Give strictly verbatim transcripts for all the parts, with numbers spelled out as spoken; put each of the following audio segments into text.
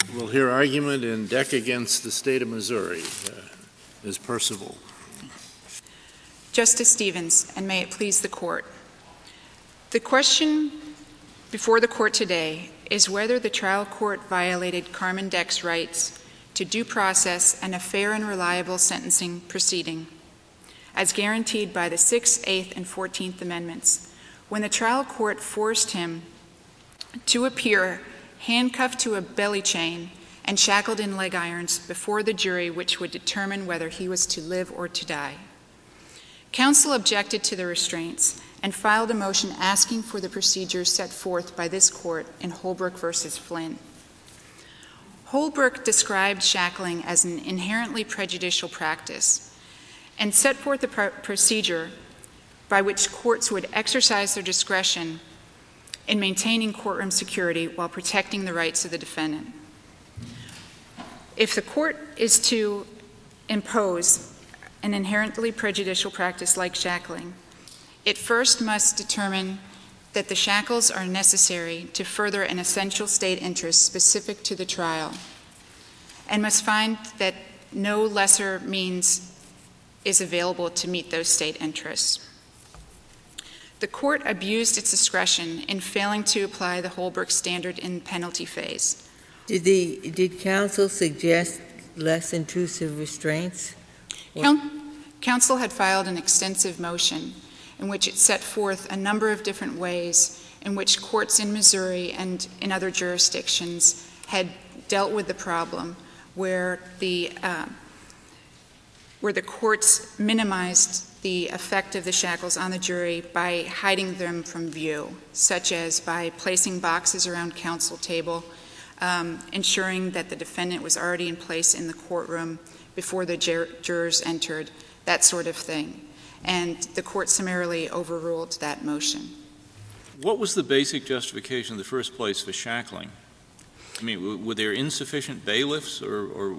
We'll hear argument in Deck against the State of Missouri. Uh, Miz Percival. Justice Stevens, and may it please the Court. The question before the Court today is whether the trial court violated Carmen Deck's rights to due process and a fair and reliable sentencing proceeding, as guaranteed by the sixth, eighth, and fourteenth Amendments, when the trial court forced him to appear handcuffed to a belly chain and shackled in leg irons before the jury, which would determine whether he was to live or to die. Counsel objected to the restraints and filed a motion asking for the procedures set forth by this court in Holbrook versus Flynn. Holbrook described shackling as an inherently prejudicial practice and set forth a pr- procedure by which courts would exercise their discretion in maintaining courtroom security while protecting the rights of the defendant. If the court is to impose an inherently prejudicial practice like shackling, it first must determine that the shackles are necessary to further an essential state interest specific to the trial, and must find that no lesser means is available to meet those state interests. The court abused its discretion in failing to apply the Holbrook standard in the penalty phase. Did the did counsel suggest less intrusive restraints? Coun- counsel had filed an extensive motion in which it set forth a number of different ways in which courts in Missouri and in other jurisdictions had dealt with the problem, where the uh, where the courts minimized the effect of the shackles on the jury by hiding them from view, such as by placing boxes around counsel table, um, ensuring that the defendant was already in place in the courtroom before the jur- jurors entered, that sort of thing. And the court summarily overruled that motion. What was the basic justification in the first place for shackling? I mean, w- were there insufficient bailiffs, or, or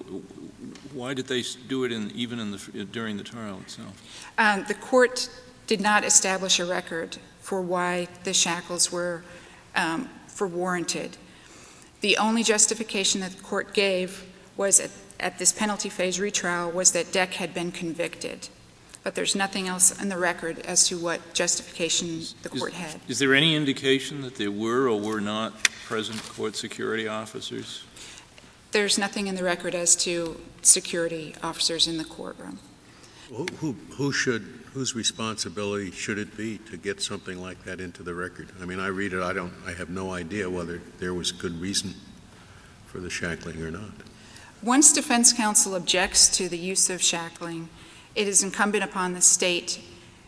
why did they do it in, even in the, during the trial itself? Um, the court did not establish a record for why the shackles were um, for warranted. The only justification that the court gave was at, at this penalty phase retrial was that Deck had been convicted. But there's nothing else in the record as to what justification the court is, had. Is there any indication that there were or were not present court security officers? There's nothing in the record as to security officers in the courtroom. Who, who, who should, whose responsibility should it be to get something like that into the record? I mean, I read it, I don't, I have no idea whether there was good reason for the shackling or not. Once defense counsel objects to the use of shackling, it is incumbent upon the state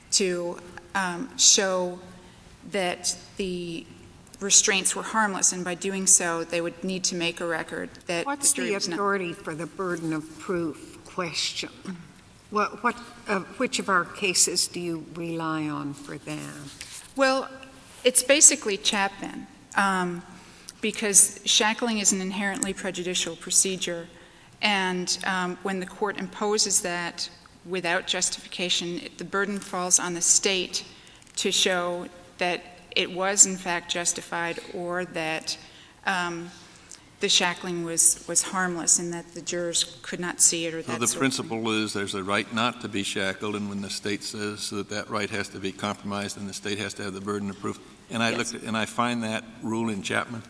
to um, show that the restraints were harmless, and by doing so, they would need to make a record that What's the, the authority not- for the burden of proof question? What, what, uh, which of our cases do you rely on for that? Well, it's basically Chapman, um, because shackling is an inherently prejudicial procedure, and um, when the court imposes that without justification, the burden falls on the state to show that it was in fact justified, or that um, the shackling was, was harmless and that the jurors could not see it, or that So the sort principle of thing. is there's a right not to be shackled, and when the state says that that right has to be compromised, then the state has to have the burden of proof. And I Yes. looked at, and I find that rule in Chapman.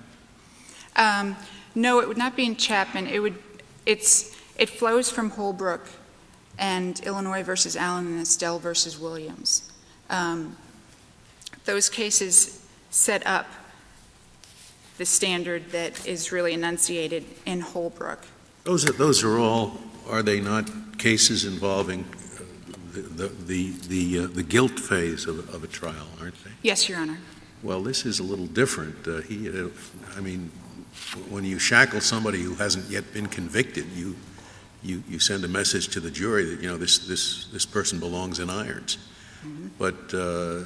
Um, no, it would not be in Chapman. It would. It's. It flows from Holbrook and Illinois versus Allen and Estelle versus Williams. Um, those cases set up the standard that is really enunciated in Holbrook. Those are, those are all, are they not cases involving the, the, the, the, uh, the guilt phase of, of a trial, aren't they? Yes, Your Honor. Well, this is a little different. Uh, he, uh, I mean, when you shackle somebody who hasn't yet been convicted, you, you, you send a message to the jury that, you know, this, this, this person belongs in irons. Mm-hmm. But uh,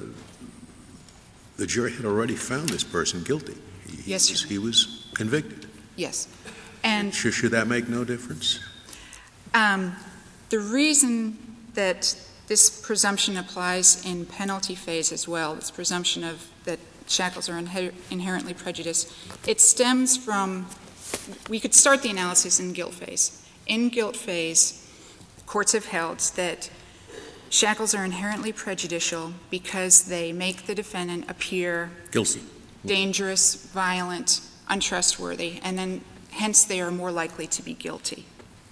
the jury had already found this person guilty. He, yes, he was, Your he was convicted. Yes. And should, should that make no difference? Um, the reason that this presumption applies in penalty phase as well, this presumption of that shackles are inher- inherently prejudiced, it stems from we could start the analysis in guilt phase. In guilt phase, courts have held that shackles are inherently prejudicial because they make the defendant appear Guilty. dangerous, violent, untrustworthy, and then hence they are more likely to be guilty.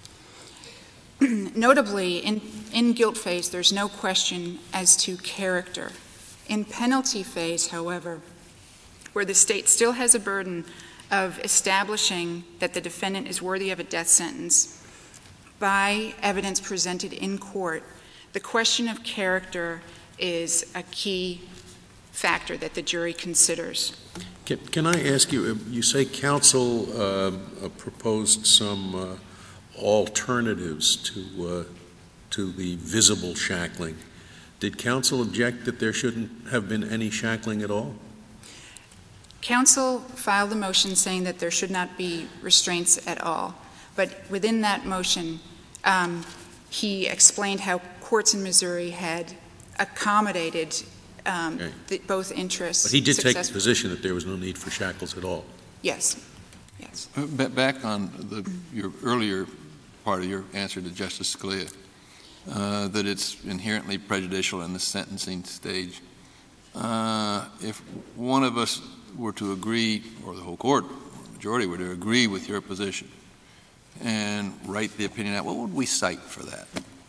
Notably, in, in guilt phase, there's no question as to character. In penalty phase, however, where the state still has a burden of establishing that the defendant is worthy of a death sentence by evidence presented in court, the question of character is a key factor that the jury considers. Can, can I ask you, you say counsel uh, proposed some uh, alternatives to, uh, to the visible shackling. Did counsel object that there shouldn't have been any shackling at all? Counsel filed a motion saying that there should not be restraints at all. But within that motion, um, he explained how courts in Missouri had accommodated um, okay. the, both interests. But he did take the position that there was no need for shackles at all. Yes. Yes. Back on the, your earlier part of your answer to Justice Scalia, uh, that it's inherently prejudicial in the sentencing stage. Uh, if one of us were to agree, or the whole court, the majority were to agree with your position and write the opinion out, what would we cite for that?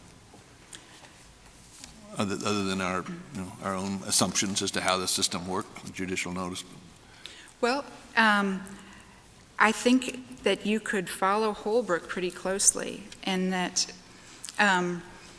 Other, other than our, you know, our own assumptions as to how the system worked, judicial notice? Well, um, I think that you could follow Holbrook pretty closely, and that um,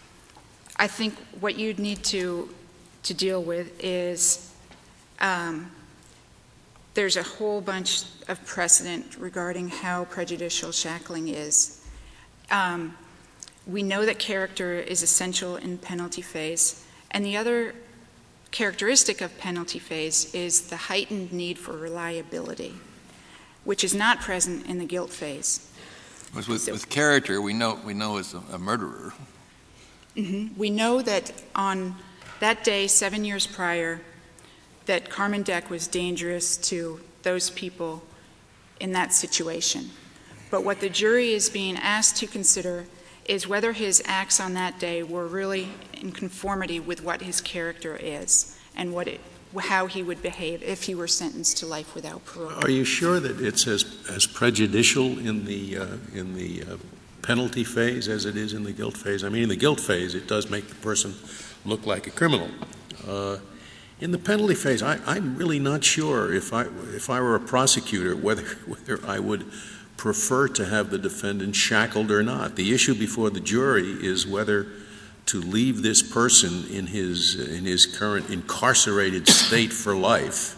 I think what you'd need to to deal with is um, there's a whole bunch of precedent regarding how prejudicial shackling is. Um, we know that character is essential in penalty phase, and the other characteristic of penalty phase is the heightened need for reliability, which is not present in the guilt phase. With, so, with character, we know we know it's a, a murderer. Mm-hmm. We know that on that day, seven years prior, that Carmen Deck was dangerous to those people in that situation. But what the jury is being asked to consider is whether his acts on that day were really in conformity with what his character is and what it, how he would behave if he were sentenced to life without parole. Are you sure that it's as, as prejudicial in the, uh, in the uh, penalty phase as it is in the guilt phase? I mean, in the guilt phase, it does make the person look like a criminal. Uh, in the penalty phase, I, I'm really not sure if I, if I were a prosecutor whether, whether I would prefer to have the defendant shackled or not. The issue before the jury is whether to leave this person in his, in his current incarcerated state for life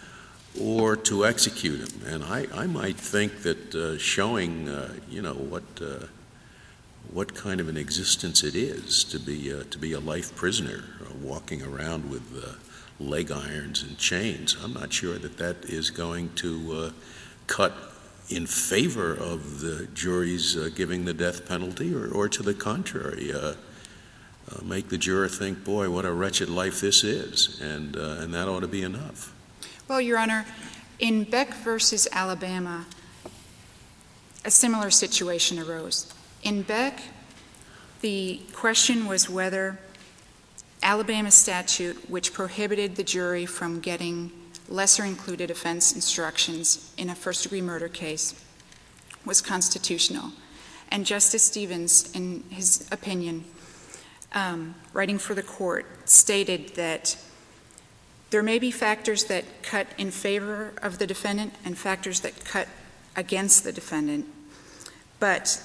or to execute him. And I, I might think that uh, showing, uh, you know, what, uh, what kind of an existence it is to be, uh, to be a life prisoner uh, walking around with uh, leg irons and chains, I'm not sure that that is going to uh, cut in favor of the jury's uh, giving the death penalty, or, or to the contrary, uh, uh, make the juror think, boy, what a wretched life this is, and, uh, and that ought to be enough. Well, Your Honor, in Beck versus Alabama, a similar situation arose. In Beck, the question was whether Alabama statute, which prohibited the jury from getting lesser included offense instructions in a first-degree murder case, was constitutional. And Justice Stevens, in his opinion, um, writing for the court, stated that there may be factors that cut in favor of the defendant and factors that cut against the defendant, but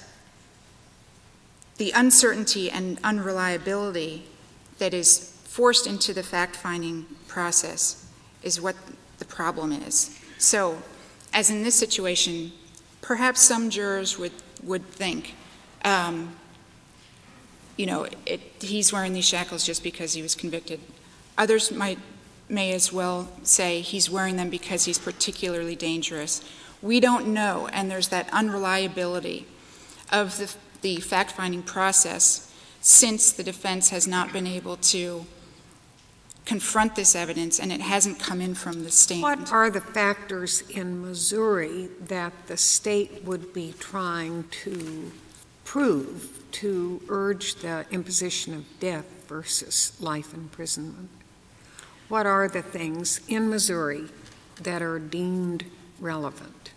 the uncertainty and unreliability that is forced into the fact-finding process is what the problem is. So, as in this situation, perhaps some jurors would, would think, um, you know, it, he's wearing these shackles just because he was convicted. Others might, may as well say he's wearing them because he's particularly dangerous. We don't know, and there's that unreliability of the, the fact-finding process since the defense has not been able to confront this evidence, and it hasn't come in from the stand. What are the factors in Missouri that the state would be trying to prove to urge the imposition of death versus life imprisonment? What are the things in Missouri that are deemed relevant?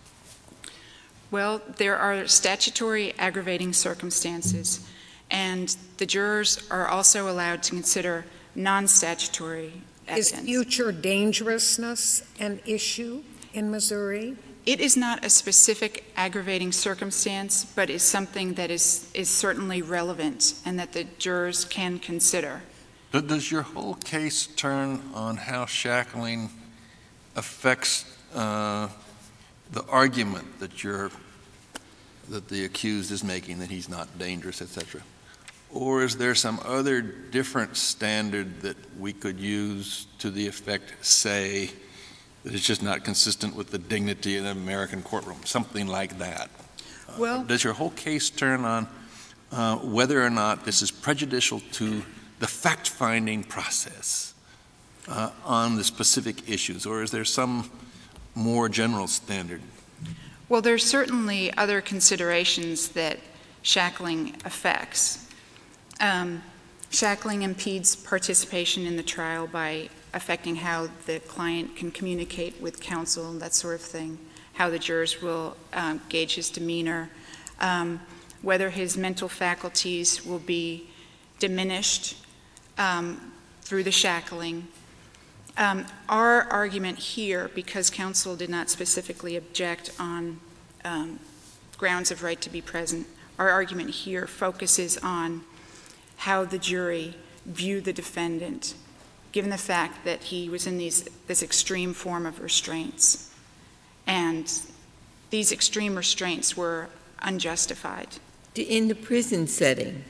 Well, there are statutory aggravating circumstances, and the jurors are also allowed to consider non-statutory evidence. Is future dangerousness an issue in Missouri? It is not a specific aggravating circumstance, but is something that is, is certainly relevant and that the jurors can consider. But does your whole case turn on how shackling affects uh, the argument that you're that the accused is making, that he's not dangerous, et cetera? Or is there some other different standard that we could use to the effect, say, that it's just not consistent with the dignity of the American courtroom, something like that? Well, uh, does your whole case turn on uh, whether or not this is prejudicial to the fact-finding process uh, on the specific issues, or is there some more general standard? Well, there's certainly other considerations that shackling affects. Um, shackling impedes participation in the trial by affecting how the client can communicate with counsel and that sort of thing, how the jurors will um, gauge his demeanor, um, whether his mental faculties will be diminished um, through the shackling. Um, our argument here, because counsel did not specifically object on um, grounds of right to be present, our argument here focuses on how the jury viewed the defendant, given the fact that he was in these, this extreme form of restraints. And these extreme restraints were unjustified. In the prison setting,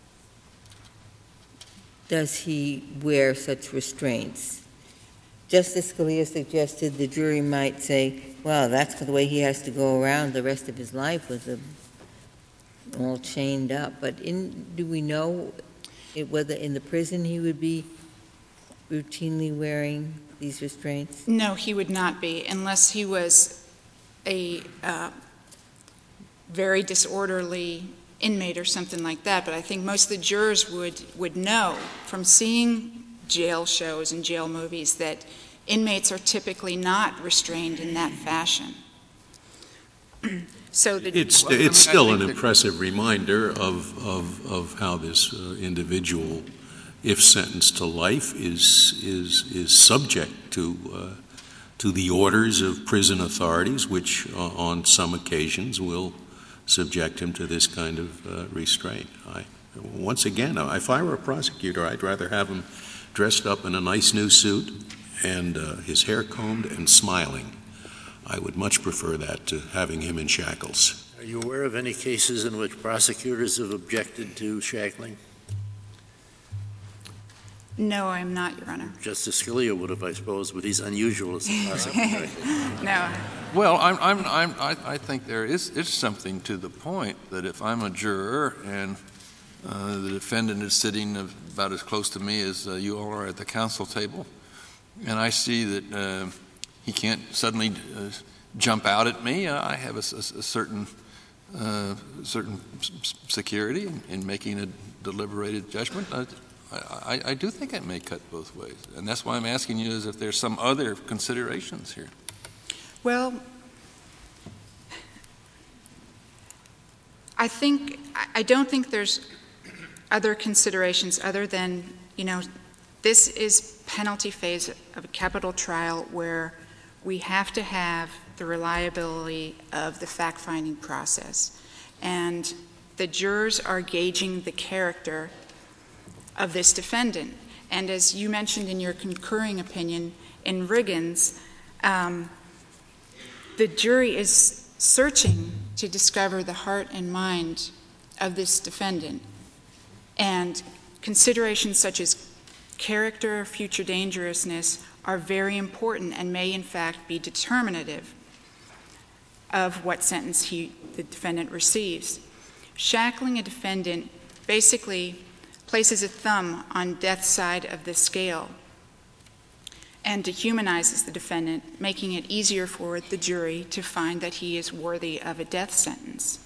does he wear such restraints? Justice Scalia suggested the jury might say, well, that's the way he has to go around the rest of his life with them all chained up. But in, do we know it, whether in the prison he would be routinely wearing these restraints? No, he would not be, unless he was a uh, very disorderly inmate or something like that. But I think most of the jurors would, would know from seeing jail shows and jail movies that inmates are typically not restrained in that fashion. So the It's, Well, I it's mean, I still think an that- impressive reminder of, of, of how this uh, individual, if sentenced to life, is, is, is subject to, uh, to the orders of prison authorities, which uh, on some occasions will subject him to this kind of uh, restraint. I, once again, if I were a prosecutor, I'd rather have him dressed up in a nice new suit and uh, his hair combed and smiling. I would much prefer that to having him in shackles. Are you aware of any cases in which prosecutors have objected to shackling? No, I'm not, Your Honor. Justice Scalia would have, I suppose, but he's unusual as a prosecutor. No. Well, I'm, I'm, I'm, I, I think there is, is something to the point that if I'm a juror and uh, the defendant is sitting about as close to me as uh, you all are at the counsel table, and I see that uh, he can't suddenly uh, jump out at me, uh, I have a, a, a certain uh, certain security in, in making a deliberated judgment. I, I, I do think it may cut both ways, and that's why I'm asking you is if there's some other considerations here. Well, I think, I don't think there's other considerations other than, you know, this is penalty phase of a capital trial where we have to have the reliability of the fact-finding process. And the jurors are gauging the character of this defendant. And as you mentioned in your concurring opinion, in Riggins, um, the jury is searching to discover the heart and mind of this defendant. And considerations such as character, future dangerousness are very important and may in fact be determinative of what sentence he, the defendant receives. Shackling a defendant basically places a thumb on death's side of the scale and dehumanizes the defendant, making it easier for the jury to find that he is worthy of a death sentence.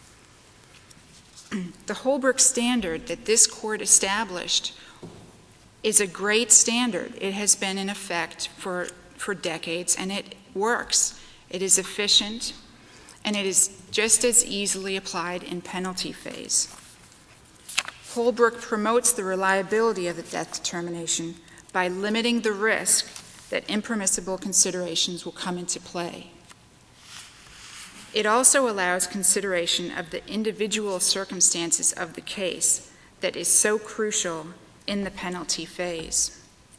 The Holbrook standard that this court established is a great standard. It has been in effect for, for decades, and it works. It is efficient, and it is just as easily applied in penalty phase. Holbrook promotes the reliability of the death determination by limiting the risk that impermissible considerations will come into play. It also allows consideration of the individual circumstances of the case that is so crucial in the penalty phase.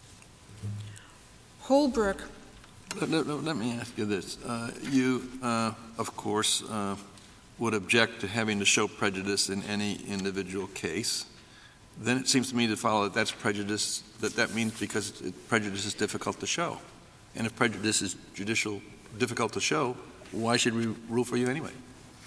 Holbrook. Let, let, let me ask you this. Uh, you, uh, of course, uh, would object to having to show prejudice in any individual case. Then it seems to me to follow that that's prejudice, that that means because it, prejudice is difficult to show. And if prejudice is judicial difficult to show, why should we rule for you anyway?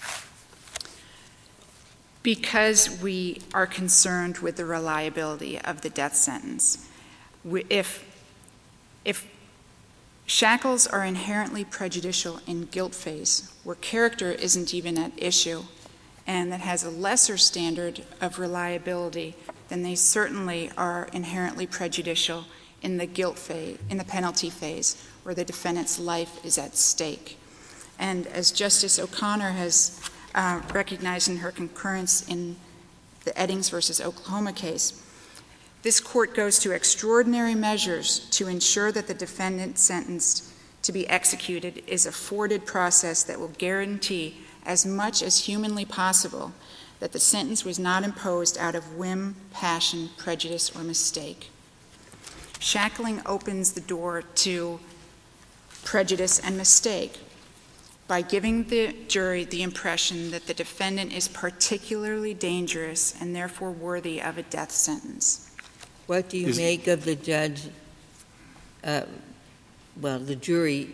Because we are concerned with the reliability of the death sentence. We, if, if shackles are inherently prejudicial in guilt phase, where character isn't even at issue, and that has a lesser standard of reliability, then they certainly are inherently prejudicial in the guilt phase, in the penalty phase, where the defendant's life is at stake. And as Justice O'Connor has uh, recognized in her concurrence in the Eddings versus Oklahoma case, this court goes to extraordinary measures to ensure that the defendant sentenced to be executed is afforded process that will guarantee as much as humanly possible that the sentence was not imposed out of whim, passion, prejudice, or mistake. Shackling opens the door to prejudice and mistake by giving the jury the impression that the defendant is particularly dangerous and therefore worthy of a death sentence. What do you Is make of the judge, uh, well, the jury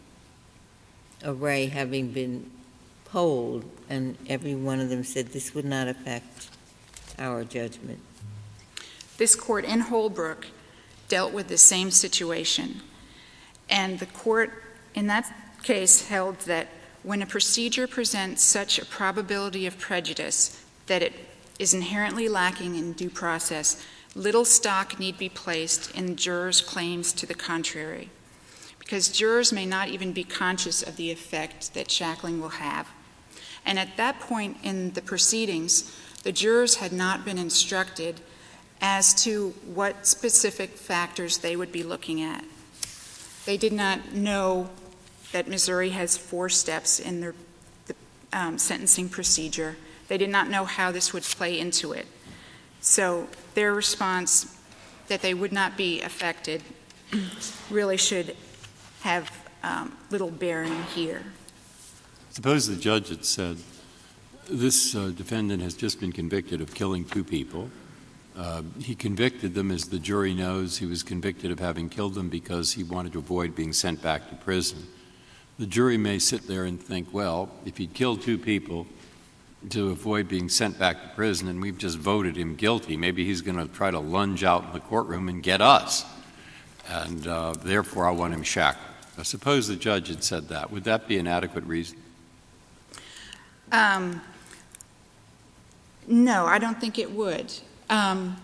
array having been polled, and every one of them said this would not affect our judgment? This court in Holbrook dealt with the same situation, and the court in that case held that when a procedure presents such a probability of prejudice that it is inherently lacking in due process, little stock need be placed in jurors' claims to the contrary, because jurors may not even be conscious of the effect that shackling will have. And at that point in the proceedings, the jurors had not been instructed as to what specific factors they would be looking at. They did not know that Missouri has four steps in their, the um, sentencing procedure. They did not know how this would play into it. So their response that they would not be affected really should have um, little bearing here. Suppose the judge had said, this uh, defendant has just been convicted of killing two people. Uh, he convicted them, as the jury knows, he was convicted of having killed them because he wanted to avoid being sent back to prison. The jury may sit there and think, well, if he'd killed two people to avoid being sent back to prison and we've just voted him guilty, maybe he's going to try to lunge out in the courtroom and get us. And uh, therefore I want him shackled. Now, suppose the judge had said that. Would that be an adequate reason? Um, no, I don't think it would. Um,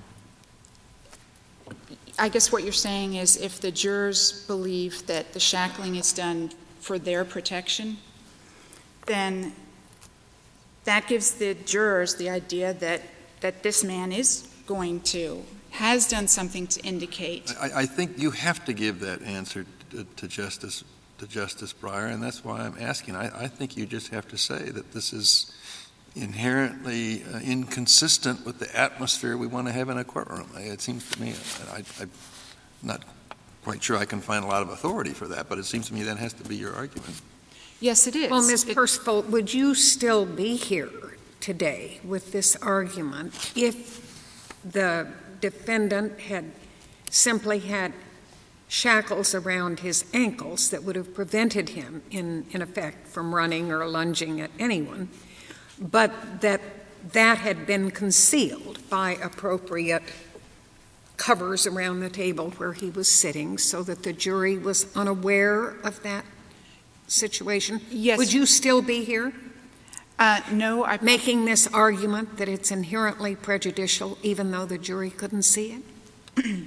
I guess what you're saying is if the jurors believe that the shackling is done for their protection, then that gives the jurors the idea that, that this man is going to, has done something to indicate. I, I think you have to give that answer to, to Justice to Justice Breyer, and that's why I'm asking. I, I think you just have to say that this is inherently uh, inconsistent with the atmosphere we want to have in a courtroom. It seems to me, I, I'm not quite sure I can find a lot of authority for that, but it seems to me that has to be your argument. Yes, it is. Well, Miz It- Percival, would you still be here today with this argument if the defendant had simply had shackles around his ankles that would have prevented him, in, in effect, from running or lunging at anyone, but that that had been concealed by appropriate covers around the table where he was sitting so that the jury was unaware of that situation? Yes. Would you still be here? Uh, no, I... Making this argument that it's inherently prejudicial even though the jury couldn't see it?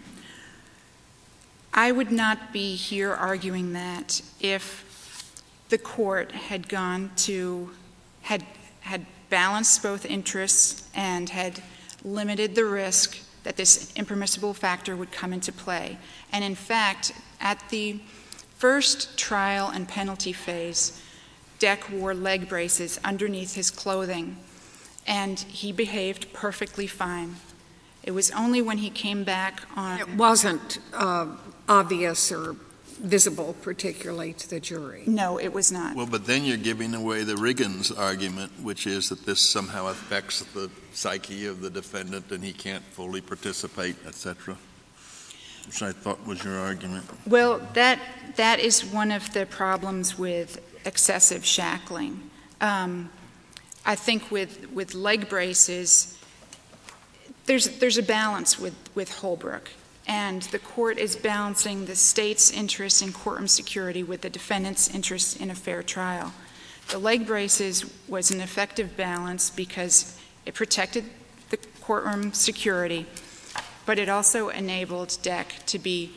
I would not be here arguing that if the court had gone to, had, had balanced both interests and had limited the risk that this impermissible factor would come into play. And in fact, at the first trial and penalty phase, Deck wore leg braces underneath his clothing, and he behaved perfectly fine. It was only when he came back on... It wasn't uh, obvious or visible particularly to the jury. No, it was not. Well, but then you're giving away the Riggins argument, which is that this somehow affects the psyche of the defendant and he can't fully participate, et cetera, which I thought was your argument. Well, that that is one of the problems with excessive shackling. Um, I think with, with leg braces, there's, there's a balance with, with Holbrook. And the court is balancing the state's interest in courtroom security with the defendant's interest in a fair trial. The leg braces was an effective balance because it protected the courtroom security, but it also enabled Deck to be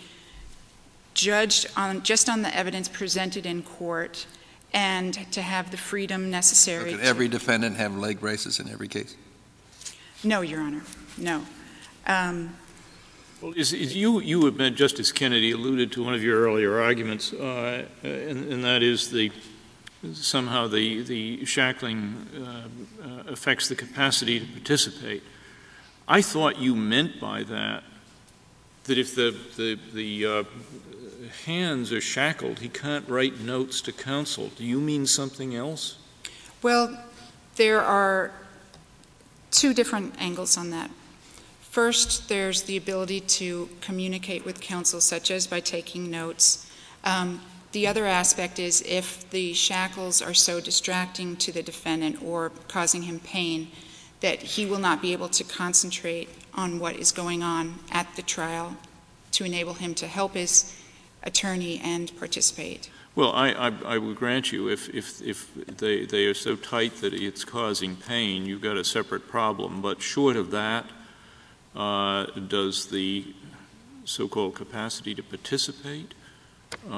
judged on just on the evidence presented in court and to have the freedom necessary. So could to, every defendant have leg braces in every case? No, Your Honor, no. Um, Well, is, is you, you have been, Justice Kennedy alluded to one of your earlier arguments, uh, and, and that is the somehow the, the shackling uh, uh, affects the capacity to participate. I thought you meant by that that if the, the, the uh, hands are shackled, he can't write notes to counsel. Do you mean something else? Well, there are two different angles on that. First, there's the ability to communicate with counsel, such as by taking notes. Um, the other aspect is if the shackles are so distracting to the defendant or causing him pain that he will not be able to concentrate on what is going on at the trial to enable him to help his attorney and participate. Well, I, I, I would grant you if, if, if they, they are so tight that it's causing pain, you've got a separate problem. But short of that, Uh, does the so-called capacity to participate um,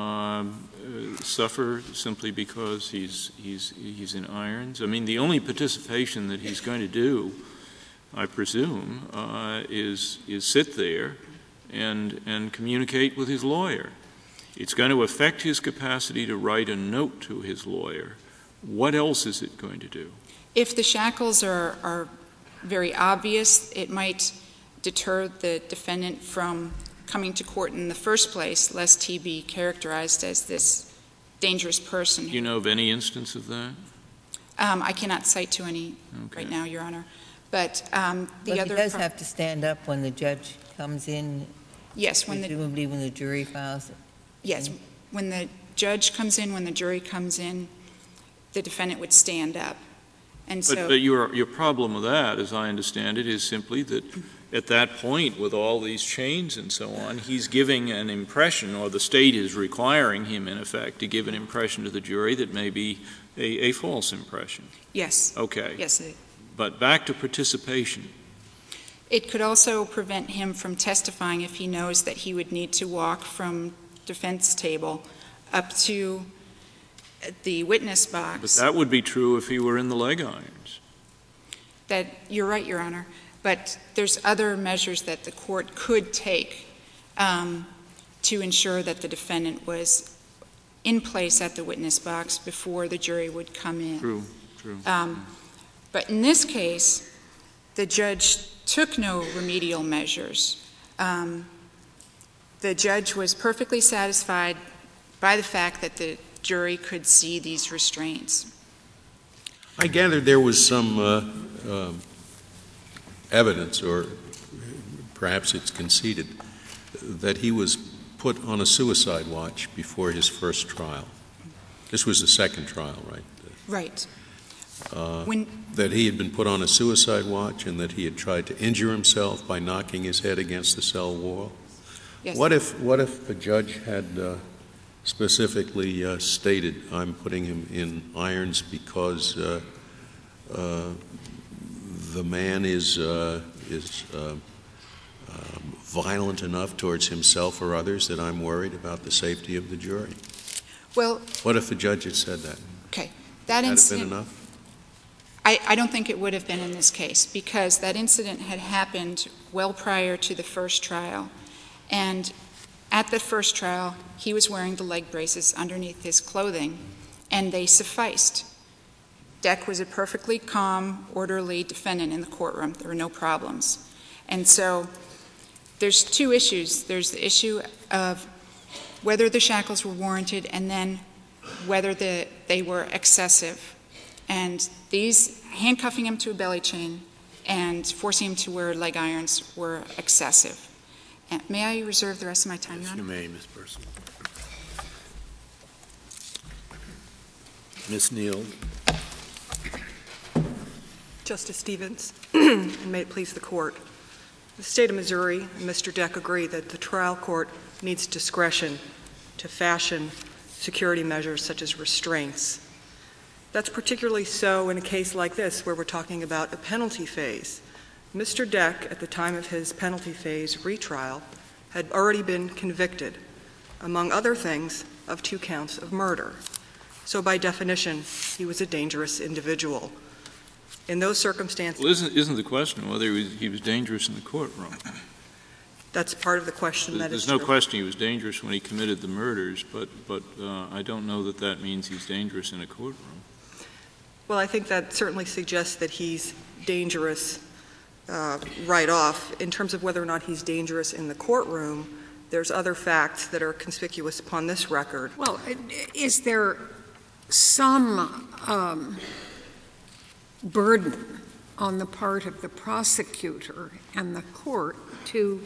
uh, suffer simply because he's, he's, he's in irons? I mean, the only participation that he's going to do, I presume, uh, is, is sit there and, and communicate with his lawyer. It's going to affect his capacity to write a note to his lawyer. What else is it going to do? If the shackles are, are very obvious, it might deter the defendant from coming to court in the first place, lest he be characterized as this dangerous person. Do you know of any instance of that? Um, I cannot cite to any Okay. right now, Your Honor. But um, the But other... he does pro- have to stand up when the judge comes in, yes, when the, presumably when the jury files it. yes, when the judge comes in, when the jury comes in, the defendant would stand up. And But, so... but your, your problem with that, as I understand it, is simply that at that point, with all these chains and so on, he's giving an impression, or the state is requiring him, in effect, to give an impression to the jury that may be a, a false impression. Yes. Okay. Yes. It, But back to participation. it could also prevent him from testifying if he knows that he would need to walk from defense table up to the witness box. But that would be true if he were in the leg irons. That, you're right, Your Honor. But there's other measures that the court could take um, to ensure that the defendant was in place at the witness box before the jury would come in. True, true. Um, but in this case, the judge took no remedial measures. Um, the judge was perfectly satisfied by the fact that the jury could see these restraints. I gathered there was some uh, um, evidence, or perhaps it's conceded, that he was put on a suicide watch before his first trial. This was the second trial, right? Right. uh, When, that he had been put on a suicide watch and that he had tried to injure himself by knocking his head against the cell wall? yes. What if, what if the judge had uh, specifically uh, stated, I'm putting him in irons because uh, uh, the man is, uh, is uh, uh, violent enough towards himself or others that I'm worried about the safety of the jury? Well, What if the judge had said that? okay, that Had it been incident, enough? I, I don't think it would have been in this case, because that incident had happened well prior to the first trial. And at the first trial, he was wearing the leg braces underneath his clothing, and they sufficed. Deck was a perfectly calm, orderly defendant in the courtroom. There were no problems. And so there's two issues. There's the issue of whether the shackles were warranted, and then whether the, they were excessive. And these, handcuffing him to a belly chain and forcing him to wear leg irons were excessive. And may I reserve the rest of my time, Your Yes, you Honor? may, Miz Person. Miz Neal. Justice Stevens, and may it please the Court. The State of Missouri and Mister Deck agree that the trial court needs discretion to fashion security measures such as restraints. That's particularly so in a case like this, where we're talking about a penalty phase. Mister Deck, at the time of his penalty phase retrial, had already been convicted, among other things, of two counts of murder. So by definition, he was a dangerous individual. In those circumstances— Well, isn't, isn't the question whether he was, he was dangerous in the courtroom? That's part of the question. That There's is no true. question he was dangerous when he committed the murders, but, but uh, I don't know that that means he's dangerous in a courtroom. Well, I think that certainly suggests that he's dangerous uh, right off. In terms of whether or not he's dangerous in the courtroom, there's other facts that are conspicuous upon this record. Well, is there some um, burden on the part of the prosecutor and the court to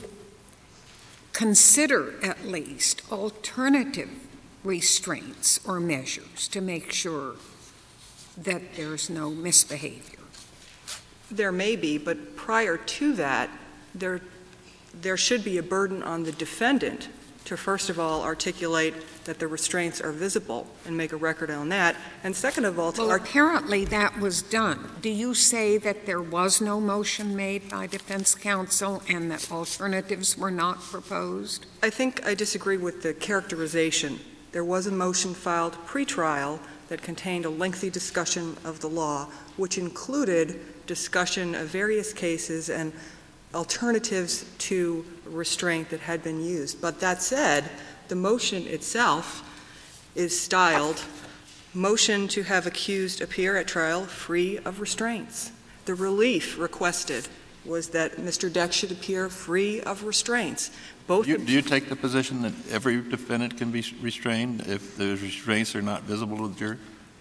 consider at least alternative restraints or measures to make sure that there's no misbehavior? There may be, but prior to that, there, there should be a burden on the defendant to first of all articulate that the restraints are visible and make a record on that, and second of all to Well, art- apparently that was done. Do you say that there was no motion made by defense counsel and that alternatives were not proposed? I think I disagree with the characterization. There was a motion filed pre-trial that contained a lengthy discussion of the law, which included discussion of various cases and alternatives to restraint that had been used. But that said, the motion itself is styled, motion to have accused appear at trial free of restraints. The relief requested was that Mister Deck should appear free of restraints. Both Do you, do you take the position that every defendant can be restrained if the restraints are not visible to the jury?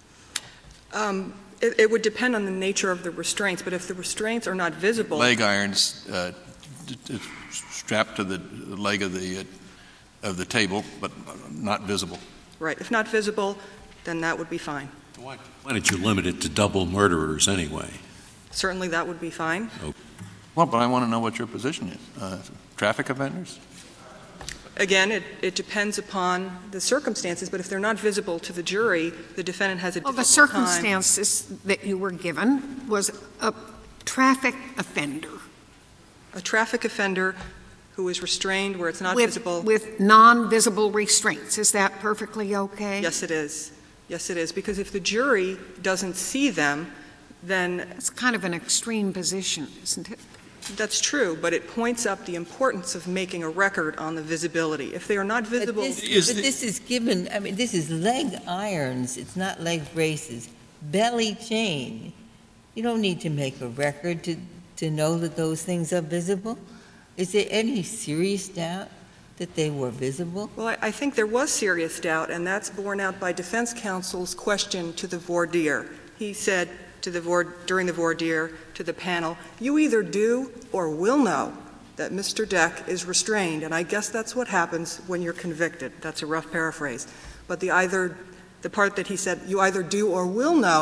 Um, it, it would depend on the nature of the restraints, but if the restraints are not visible— Leg irons uh, d- d- strapped to the leg of the uh, of the table, but not visible. Right. If not visible, then that would be fine. Why, why don't you limit it to double murderers anyway? Certainly that would be fine. Well, but I want to know what your position is. Uh, traffic offenders? Again, it, it depends upon the circumstances, but if they're not visible to the jury, the defendant has a Well, the difficult time. circumstances that you were given was a traffic offender. A traffic offender who is restrained where it's not with, visible. with non-visible restraints. Is that perfectly okay? Yes, it is. Yes, it is. Because if the jury doesn't see them, then It's kind of an extreme position, isn't it? that's true, but it points up the importance of making a record on the visibility. If they are not But visible— this, Is but the- this is given, I mean, this is leg irons, it's not leg braces, belly chain. You don't need to make a record to, to know that those things are visible. Is there any serious doubt that they were visible? Well, I, I think there was serious doubt, and that's borne out by defense counsel's question to the voir dire. He said to the voir, during the voir dire to the panel, you either do or will know that Mister Deck is restrained, and I guess that's what happens when you're convicted. That's a rough paraphrase. But the either, the part that he said, you either do or will know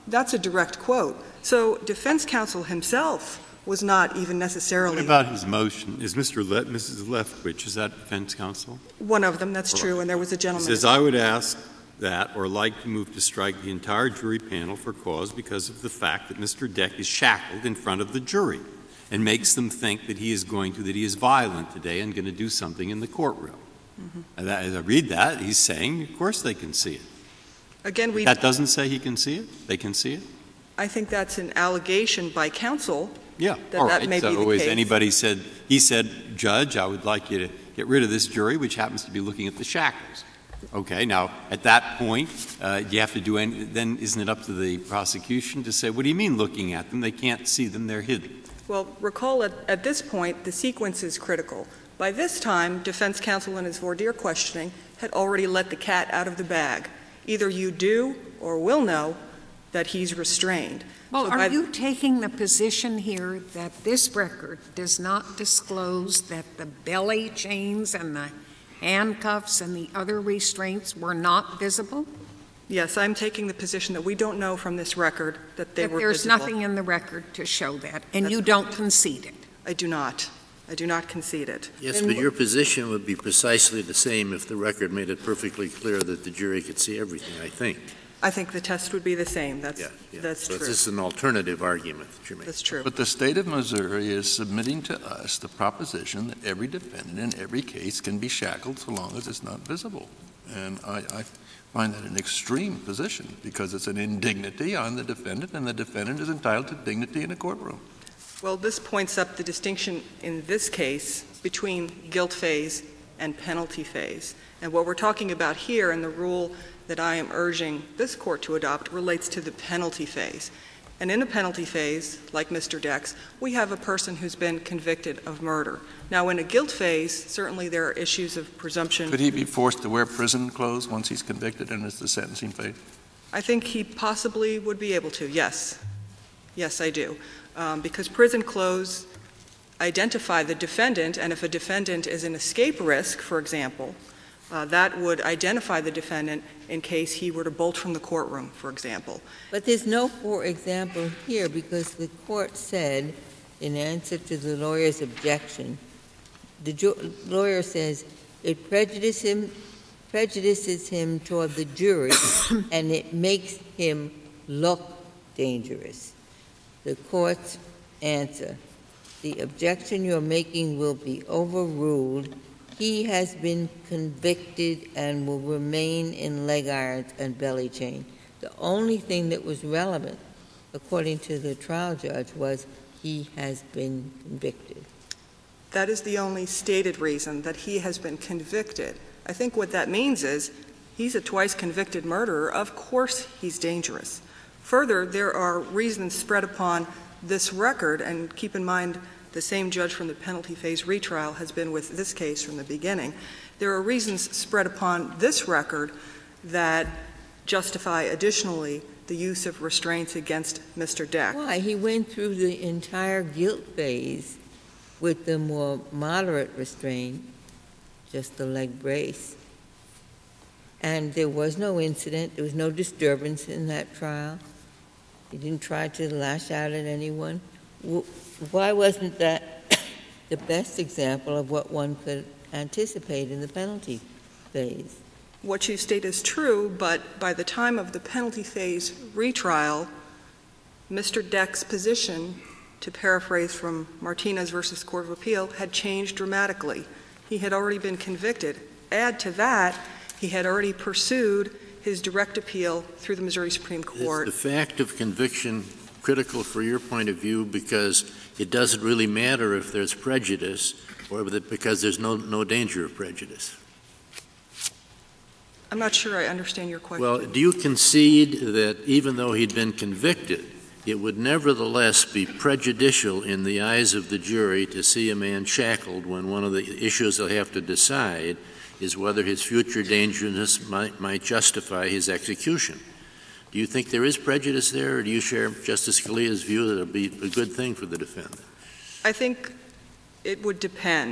That's a direct quote. So defense counsel himself was not even necessarily... What about his motion? Is Mister Le- Missus Lethbridge, is that defense counsel? One of them, that's true, and there was a He gentleman... says, I would ask that or like to move to strike the entire jury panel for cause because of the fact that Mister Deck is shackled in front of the jury and makes them think that he is going to, that he is violent today and going to do something in the courtroom. Mm-hmm. And that, as I read that, he's saying, of course they can see it. Again, we... That doesn't say he can see it? They can see it? I think that's an allegation by counsel. Yeah, that all that right. may so be the as case. anybody said, he said, Judge, I would like you to get rid of this jury, which happens to be looking at the shackles. Okay, now, at that point, uh, you have to do any, then isn't it up to the prosecution to say, what do you mean looking at them? They can't see them, they're hidden. Well, recall at, at this point, the sequence is critical. By this time, defense counsel in his voir dire questioning had already let the cat out of the bag. Either you do or will know that he's restrained. Well, So are by- you taking the position here that this record does not disclose that the belly chains and the handcuffs and the other restraints were not visible? Yes, I'm taking the position that we don't know from this record that they That were there's visible. nothing in the record to show that, and That's you don't concede it? I do not. I do not concede it. Yes, And but wh- your position would be precisely the same if the record made it perfectly clear that the jury could see everything, I think. I think the test would be the same. That's, Yeah, yeah. that's so true. this is an alternative argument that you're making. That's true. But the state of Missouri is submitting to us the proposition that every defendant in every case can be shackled so long as it's not visible. And I, I find that an extreme position because it's an indignity on the defendant, and the defendant is entitled to dignity in a courtroom. Well, this points up the distinction in this case between guilt phase and penalty phase. And what we're talking about here, and the rule that I am urging this court to adopt, relates to the penalty phase. And in a penalty phase, like Mister Deck's, we have a person who's been convicted of murder. Now, in a guilt phase, certainly there are issues of presumption. Could he be forced to wear prison clothes once he's convicted and it's the sentencing phase? I think he possibly would be able to, yes. Yes, I do. Um, because prison clothes identify the defendant, and if a defendant is an escape risk, for example, uh, that would identify the defendant in case he were to bolt from the courtroom, for example. But there's no for example here because the court said, in answer to the lawyer's objection, the ju- lawyer says it prejudices him, prejudices him toward the jury and it makes him look dangerous. The court's answer, the objection you're making will be overruled. He has been convicted and will remain in leg irons and belly chain. The only thing that was relevant, according to the trial judge, was he has been convicted. That is the only stated reason, that he has been convicted. I think what that means is he's a twice convicted murderer. Of course he's dangerous. Further, there are reasons spread upon this record, and keep in mind the same judge from the penalty phase retrial has been with this case from the beginning. There are reasons spread upon this record that justify additionally the use of restraints against Mister Deck. Why? He went through the entire guilt phase with the more moderate restraint, just the leg brace. And there was no incident, there was no disturbance in that trial. He didn't try to lash out at anyone. Why wasn't that the best example of what one could anticipate in the penalty phase? What you state is true, but by the time of the penalty phase retrial, Mister Deck's position, to paraphrase from Martinez versus Court of Appeal, had changed dramatically. He had already been convicted. Add to that, he had already pursued his direct appeal through the Missouri Supreme Court. Is the fact of conviction critical for your point of view because it doesn't really matter if there's prejudice or that because there's no, no danger of prejudice? I'm not sure I understand your question. Well, do you concede that even though he'd been convicted, it would nevertheless be prejudicial in the eyes of the jury to see a man shackled when one of the issues they'll have to decide is whether his future dangerousness might, might justify his execution? Do you think there is prejudice there, or do you share Justice Scalia's view that it would be a good thing for the defendant? I think it would depend.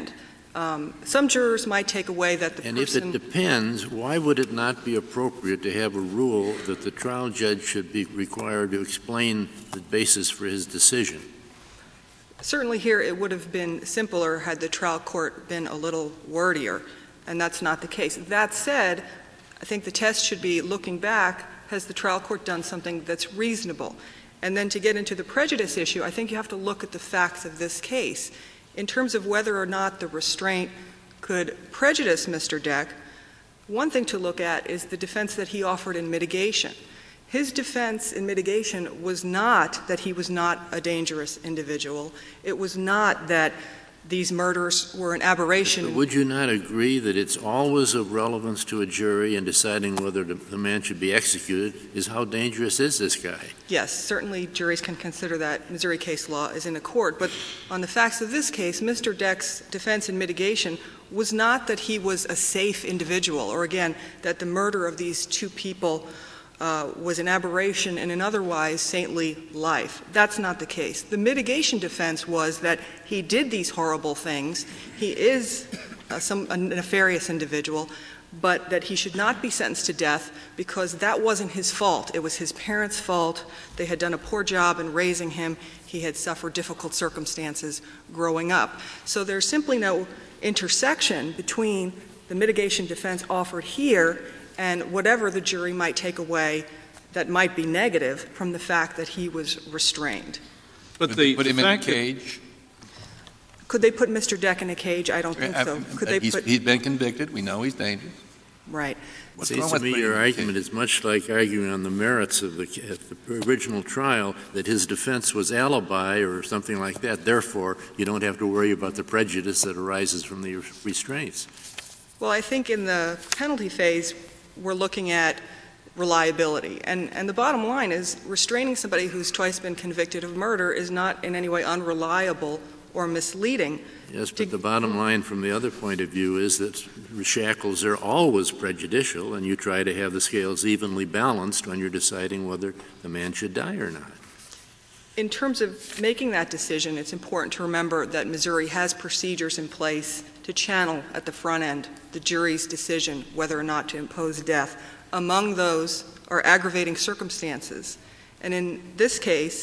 Um, some jurors might take away that the and person... if it depends, why would it not be appropriate to have a rule that the trial judge should be required to explain the basis for his decision? Certainly here it would have been simpler had the trial court been a little wordier, and that's not the case. That said, I think the test should be, looking back, has the trial court done something that's reasonable? And then to get into the prejudice issue, I think you have to look at the facts of this case. In terms of whether or not the restraint could prejudice Mister Deck, one thing to look at is the defense that he offered in mitigation. His defense in mitigation was not that he was not a dangerous individual. It was not that these murders were an aberration. But would you not agree that it's always of relevance to a jury in deciding whether the man should be executed is how dangerous is this guy? Yes, certainly juries can consider that. Missouri case law is in accord. But on the facts of this case, Mister Deck's defense in mitigation was not that he was a safe individual, or again, that the murder of these two people Uh, was an aberration in an otherwise saintly life. That's not the case. The mitigation defense was that he did these horrible things. He is uh, some, a nefarious individual, but that he should not be sentenced to death because that wasn't his fault. It was his parents' fault. They had done a poor job in raising him. He had suffered difficult circumstances growing up. So there's simply no intersection between the mitigation defense offered here and whatever the jury might take away that might be negative from the fact that he was restrained. But they put him in a cage. Could they put Mister Deck in a cage? I don't think so. Could they he's, put? he's been convicted. We know he's dangerous. Right. It seems to me your argument is much like arguing on the merits of the, the original trial, that his defense was alibi or something like that. Therefore, you don't have to worry about the prejudice that arises from the restraints. Well, I think in the penalty phase, we're looking at reliability. And, and the bottom line is restraining somebody who's twice been convicted of murder is not in any way unreliable or misleading. Yes, but the bottom line from the other point of view is that shackles are always prejudicial, and you try to have the scales evenly balanced when you're deciding whether the man should die or not. In terms of making that decision, it's important to remember that Missouri has procedures in place to channel at the front end the jury's decision whether or not to impose death. Among those are aggravating circumstances. And in this case,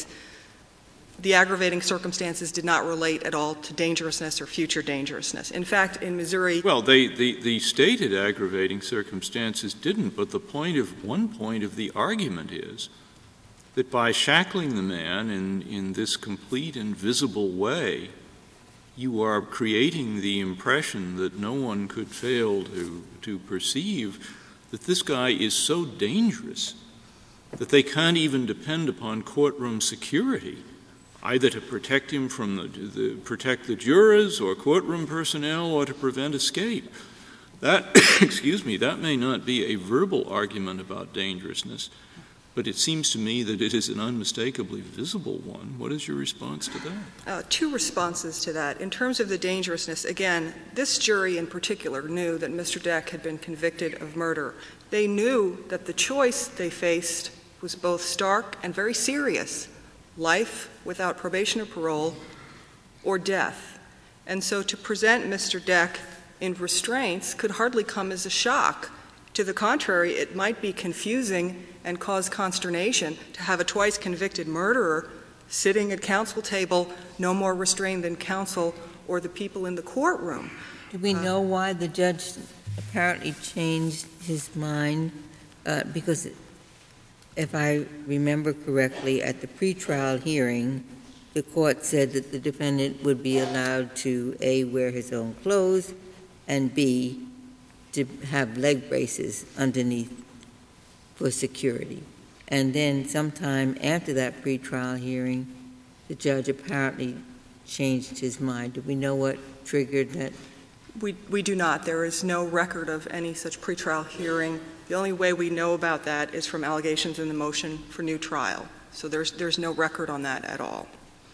the aggravating circumstances did not relate at all to dangerousness or future dangerousness. In fact, in Missouri... Well, they, the, the stated aggravating circumstances didn't, but the point of, one point of the argument is that by shackling the man in, in this complete and visible way, you are creating the impression that no one could fail to, to perceive that this guy is so dangerous that they can't even depend upon courtroom security, either to protect him from the, the protect the jurors or courtroom personnel or to prevent escape. That, excuse me, that may not be a verbal argument about dangerousness, but it seems to me that it is an unmistakably visible one. What is your response to that? Uh, two responses to that. In terms of the dangerousness, again, this jury in particular knew that Mister Deck had been convicted of murder. They knew that the choice they faced was both stark and very serious: life without probation or parole, or death. And so to present Mister Deck in restraints could hardly come as a shock. To the contrary, it might be confusing and cause consternation to have a twice convicted murderer sitting at counsel table, no more restrained than counsel or the people in the courtroom. Do we know why the judge apparently changed his mind? Uh, because if I remember correctly, at the pretrial hearing, the court said that the defendant would be allowed to, A, wear his own clothes, and B, to have leg braces underneath for security. And then sometime after that pretrial hearing, the judge apparently changed his mind. Do we know what triggered that? We, we do not. There is no record of any such pretrial hearing. The only way we know about that is from allegations in the motion for new trial. So there's, there's no record on that at all.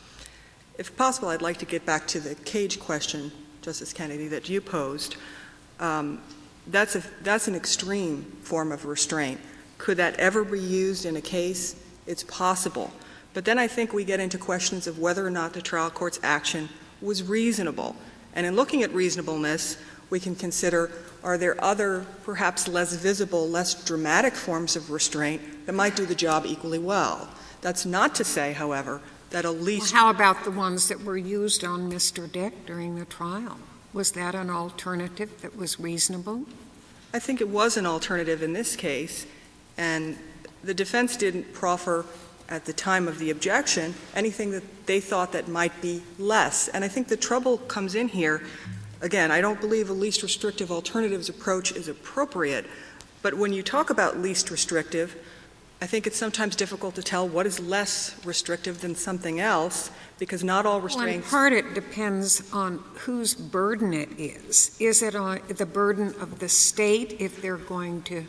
If possible, I'd like to get back to the cage question, Justice Kennedy, that you posed. Um, that's, a, that's an extreme form of restraint. Could that ever be used in a case? It's possible. But then I think we get into questions of whether or not the trial court's action was reasonable. And in looking at reasonableness, we can consider, are there other, perhaps less visible, less dramatic forms of restraint that might do the job equally well? That's not to say, however, that a least... Well, how about the ones that were used on Mister Dick during the trial? Was that an alternative that was reasonable? I think it was an alternative in this case, and the defense didn't proffer at the time of the objection anything that they thought that might be less. And I think the trouble comes in here. Again, I don't believe a least restrictive alternatives approach is appropriate, but when you talk about least restrictive, I think it's sometimes difficult to tell what is less restrictive than something else, because not all restraints... Well, in part it depends on whose burden it is. Is it on the burden of the state if they're going to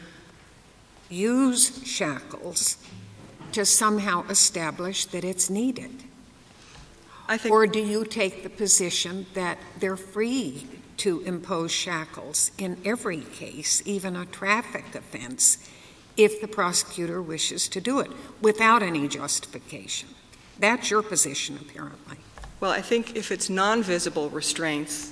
use shackles to somehow establish that it's needed? I think, or do you take the position that they're free to impose shackles in every case, even a traffic offense, if the prosecutor wishes to do it, without any justification? That's your position, apparently. Well, I think if it's non-visible restraints,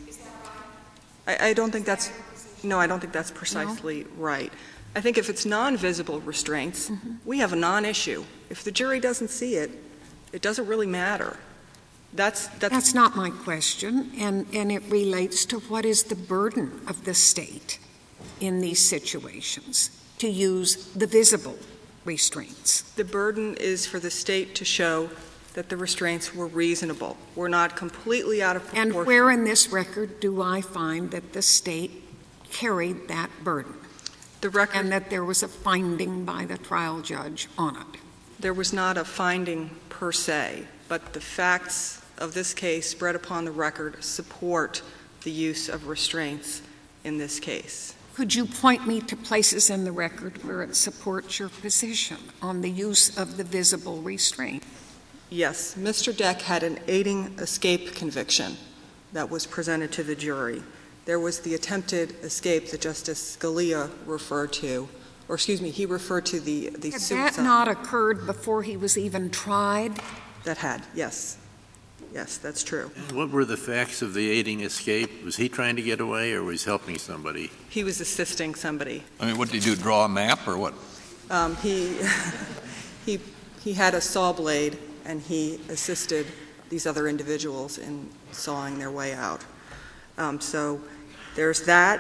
I, I don't think that's, no, I don't think that's precisely no? right. I think if it's non-visible restraints, mm-hmm. we have a non-issue. If the jury doesn't see it, it doesn't really matter. That's, that's, that's not my question, and, and it relates to what is the burden of the state in these situations to use the visible restraints. The burden is for the state to show that the restraints were reasonable. We're not completely out of proportion. And where in this record do I find that the state carried that burden? The record, and that there was a finding by the trial judge on it? There was not a finding per se, but the facts of this case spread upon the record support the use of restraints in this case. Could you point me to places in the record where it supports your position on the use of the visible restraint? Yes. Mister Deck had an aiding escape conviction that was presented to the jury. There was the attempted escape that Justice Scalia referred to, or excuse me, he referred to the, the had suicide. Had that not occurred before he was even tried? That had, yes. Yes, that's true. And what were the facts of the aiding escape? Was he trying to get away or was he helping somebody? He was assisting somebody. I mean, what did he do, draw a map or what? Um, he, he, he had a saw blade and he assisted these other individuals in sawing their way out. Um, so there's that,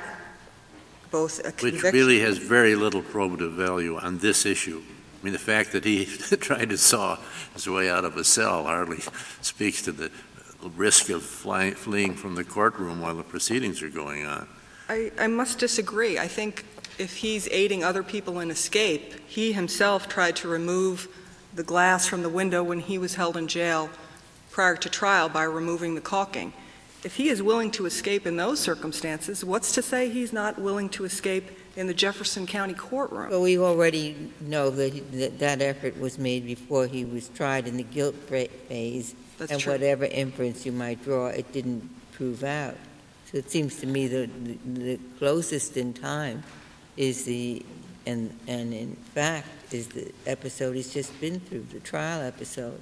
both a conviction. Which really has very little probative value on this issue. I mean, the fact that he tried to saw his way out of a cell hardly speaks to the risk of fly, fleeing from the courtroom while the proceedings are going on. I, I must disagree. I think if he's aiding other people in escape, he himself tried to remove the glass from the window when he was held in jail prior to trial by removing the caulking. If he is willing to escape in those circumstances, what's to say he's not willing to escape in the Jefferson County courtroom? Well, we already know that he, that, that effort was made before he was tried in the guilt phase. That's and true. Whatever inference you might draw, it didn't prove out. So it seems to me that the, the closest in time is the, and, and in fact, is the episode he's just been through, the trial episode.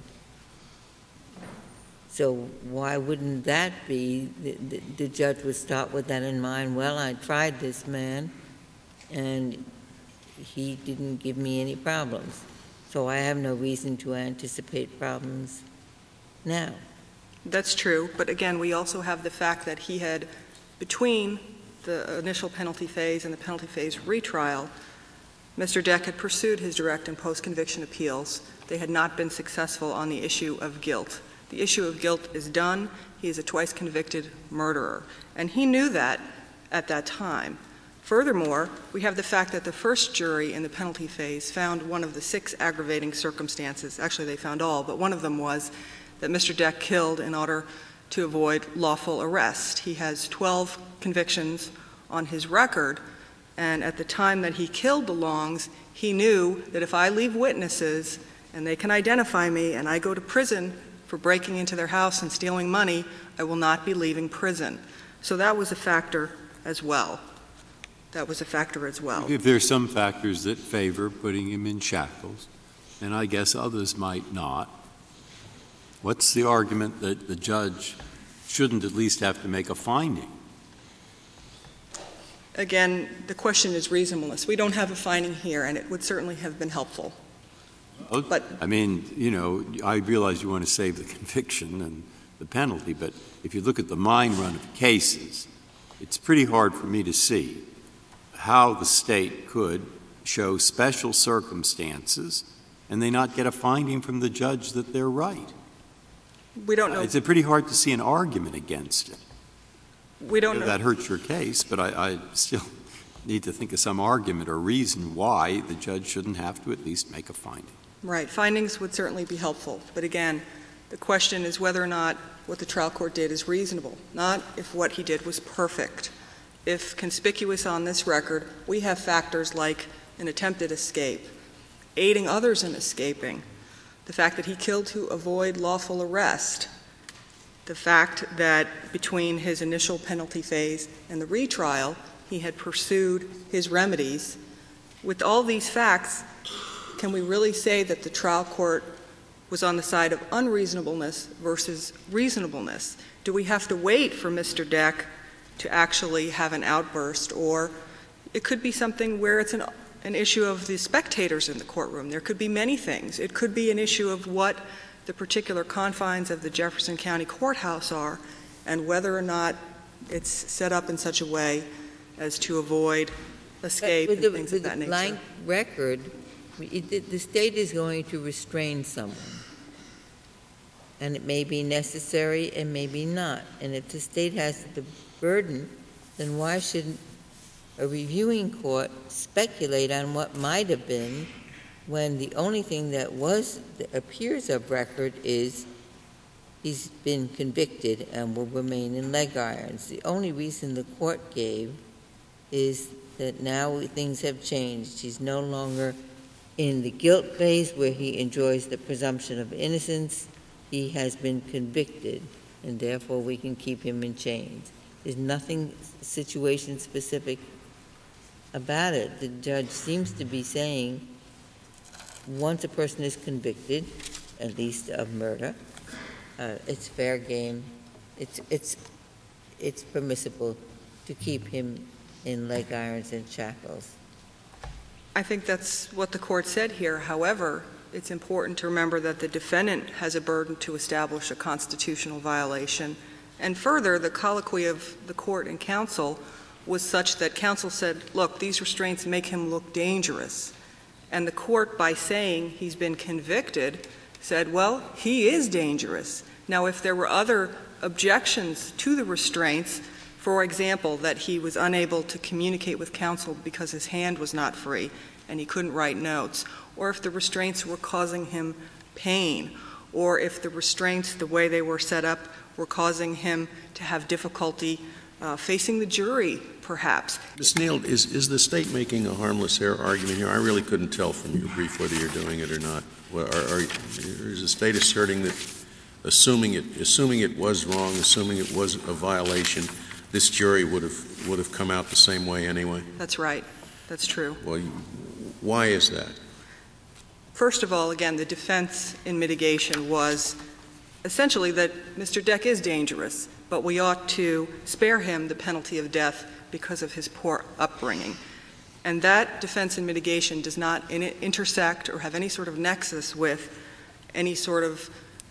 So why wouldn't that be? The, the, the judge would start with that in mind. Well, I tried this man, and he didn't give me any problems. So I have no reason to anticipate problems now. That's true. But again, we also have the fact that he had, between the initial penalty phase and the penalty phase retrial, Mister Deck had pursued his direct and post-conviction appeals. They had not been successful on the issue of guilt. The issue of guilt is done. He is a twice convicted murderer. And he knew that at that time. Furthermore, we have the fact that the first jury in the penalty phase found one of the six aggravating circumstances. Actually, they found all, but one of them was that Mister Deck killed in order to avoid lawful arrest. He has twelve convictions on his record, and at the time that he killed the Longs, he knew that if I leave witnesses and they can identify me and I go to prison for breaking into their house and stealing money, I will not be leaving prison. So that was a factor as well. That was a factor as well. If there are some factors that favor putting him in shackles, and I guess others might not, what's the argument that the judge shouldn't at least have to make a finding. Again, the question is reasonableness. We don't have a finding here, and it would certainly have been helpful. But I mean, you know, I realize you want to save the conviction and the penalty, but if you look at the mine run of cases, it's pretty hard for me to see how the state could show special circumstances and they not get a finding from the judge that they're right. we don't know. It's pretty hard to see an argument against it. We don't know. That hurts your case, but I, I still need to think of some argument or reason why the judge shouldn't have to at least make a finding. Right. Findings would certainly be helpful. But again, the question is whether or not what the trial court did is reasonable, not if what he did was perfect. If conspicuous on this record, we have factors like an attempted escape, aiding others in escaping, the fact that he killed to avoid lawful arrest, the fact that between his initial penalty phase and the retrial, he had pursued his remedies. With all these facts, can we really say that the trial court was on the side of unreasonableness versus reasonableness? Do we have to wait for Mister Deck to actually have an outburst? Or it could be something where it's an, an issue of the spectators in the courtroom. There could be many things. It could be an issue of what the particular confines of the Jefferson County Courthouse are and whether or not it's set up in such a way as to avoid escape But and with things the, of that with the nature. blank record, it, the state is going to restrain someone. And it may be necessary, it may be not. And if the state has the burden, then why shouldn't a reviewing court speculate on what might have been when the only thing that was that appears of record is he's been convicted and will remain in leg irons. The only reason the court gave is that now things have changed. He's no longer in the guilt phase where he enjoys the presumption of innocence. He has been convicted, and therefore we can keep him in chains. There's nothing situation-specific about it. The judge seems to be saying once a person is convicted, at least of murder, uh, it's fair game. It's, it's, it's permissible to keep him in leg irons and shackles. I think that's what the court said here. However, it's important to remember that the defendant has a burden to establish a constitutional violation. And further, the colloquy of the court and counsel was such that counsel said, look, these restraints make him look dangerous. And the court, by saying he's been convicted, said, well, he is dangerous. Now, if there were other objections to the restraints, for example, that he was unable to communicate with counsel because his hand was not free and he couldn't write notes, or if the restraints were causing him pain, or if the restraints, the way they were set up, were causing him to have difficulty uh, facing the jury, perhaps. Miz Neal, is, is the state making a harmless error argument here? I really couldn't tell from your brief whether you're doing it or not. Well, are, are, is the state asserting that, assuming it, assuming it was wrong, assuming it was a violation, this jury would have would have come out the same way anyway? That's right. That's true. Well, why is that? First of all, again, the defense in mitigation was essentially that Mister Deck is dangerous, but we ought to spare him the penalty of death because of his poor upbringing. And that defense in mitigation does not in intersect or have any sort of nexus with any sort of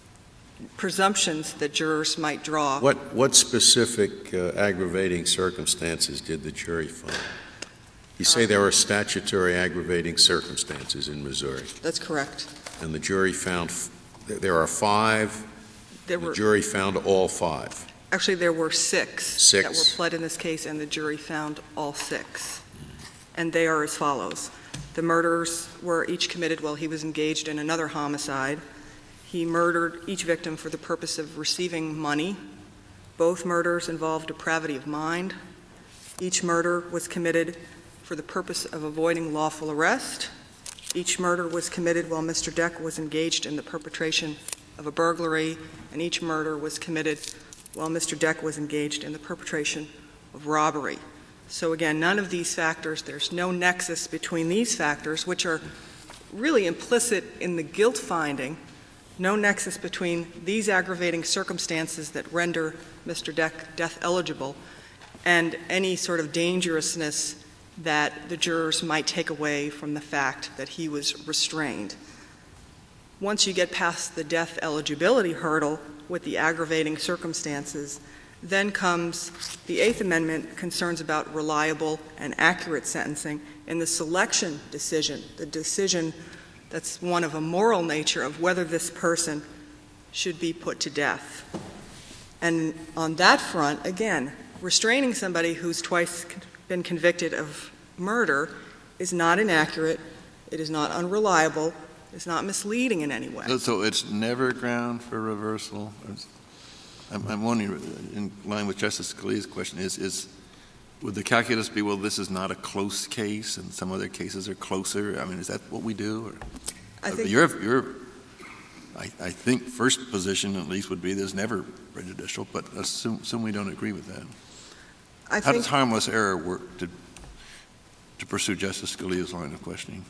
presumptions that jurors might draw. What, what specific uh, aggravating circumstances did the jury find? You say there are statutory aggravating circumstances in Missouri. That's correct. And the jury found f- there are five. There the were, jury found all five. Actually, there were six, Six. that were pled in this case, and the jury found all six. And they are as follows. The murders were each committed while he was engaged in another homicide. He murdered each victim for the purpose of receiving money. Both murders involved depravity of mind. Each murder was committed for the purpose of avoiding lawful arrest. Each murder was committed while Mister Deck was engaged in the perpetration of a burglary, and each murder was committed while Mister Deck was engaged in the perpetration of robbery. So again, none of these factors, there's no nexus between these factors, which are really implicit in the guilt finding. no nexus between these aggravating circumstances that render Mister Deck death eligible and any sort of dangerousness that the jurors might take away from the fact that he was restrained. Once you get past the death eligibility hurdle with the aggravating circumstances, then comes the Eighth Amendment concerns about reliable and accurate sentencing in the selection decision, the decision that's one of a moral nature of whether this person should be put to death. And on that front, again, restraining somebody who's twice been convicted of murder is not inaccurate, it is not unreliable, it's not misleading in any way. So, so it's never ground for reversal? I'm, I'm wondering, in line with Justice Scalia's question, is, is would the calculus be, well, this is not a close case and some other cases are closer? I mean, is that what we do? Or, I think your, your, I, I think first position at least would be there's never prejudicial, but assume, assume we don't agree with that. I How think, does harmless error work to, to pursue Justice Scalia's line of questioning?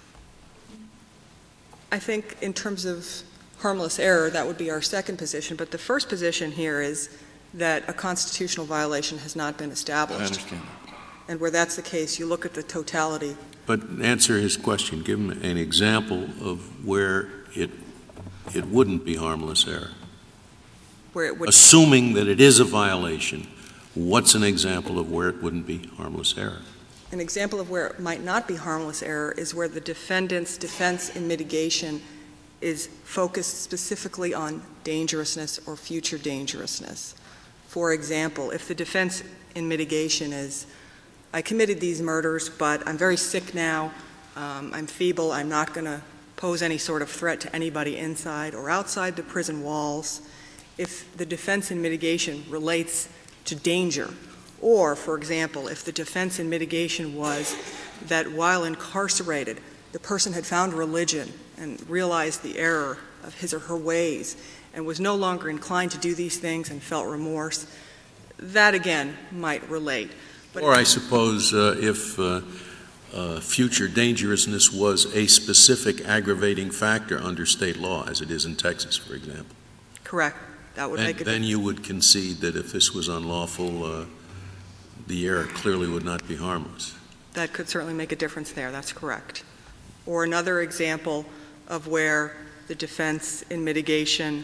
I think in terms of harmless error, that would be our second position. But the first position here is that a constitutional violation has not been established. I understand. And where that's the case, you look at the totality. But answer his question. Give him an example of where it it wouldn't be harmless error. Where it would, Assuming that it is a violation, what's an example of where it wouldn't be harmless error? An example of where it might not be harmless error is where the defendant's defense in mitigation is focused specifically on dangerousness or future dangerousness. For example, if the defense in mitigation is, I committed these murders, but I'm very sick now, um, I'm feeble, I'm not going to pose any sort of threat to anybody inside or outside the prison walls, if the defense in mitigation relates to danger, or, for example, if the defense in mitigation was that while incarcerated, the person had found religion and realized the error of his or her ways and was no longer inclined to do these things and felt remorse, that again might relate. But or I suppose uh, if uh, uh, future dangerousness was a specific aggravating factor under state law, as it is in Texas, for example. Correct. That would then, make it. Then you would concede that if this was unlawful, uh, the error clearly would not be harmless. That could certainly make a difference there. That's correct. Or another example of where the defense in mitigation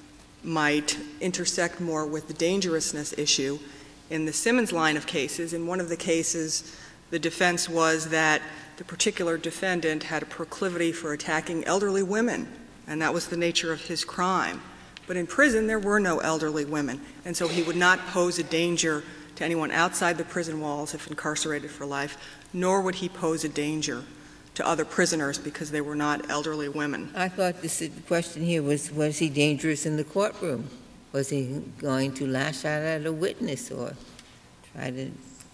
might intersect more with the dangerousness issue. In the Simmons line of cases, in one of the cases, the defense was that the particular defendant had a proclivity for attacking elderly women, and that was the nature of his crime. But in prison, there were no elderly women, and so he would not pose a danger to anyone outside the prison walls if incarcerated for life, nor would he pose a danger to other prisoners because they were not elderly women. I thought this, the question here was, was he dangerous in the courtroom? Was he going to lash out at a witness or try to...